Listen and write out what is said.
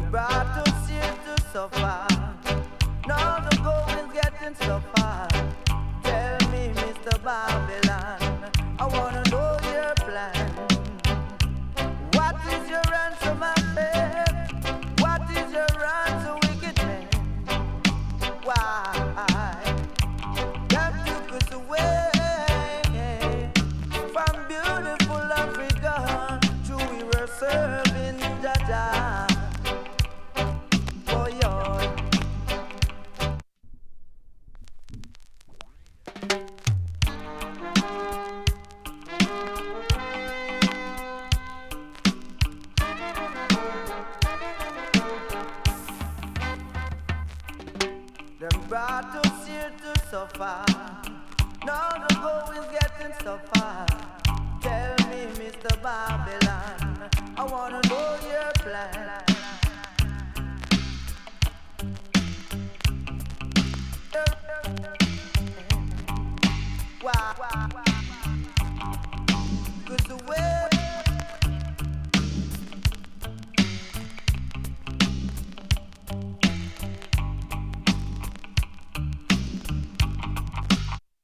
brought us here to suffer. Now the going's getting so far. Tell me, Mr. Babylon, I wanna know your plan. What is your answer, my friend? What is your answer, wicked man? Why? God took us away from beautiful Africa. True, we were serving Jaja. Boy, oh. Them brought us here to suffer. Now the going's getting so far. Tell me, Mr. Babylon, I wanna know your plan.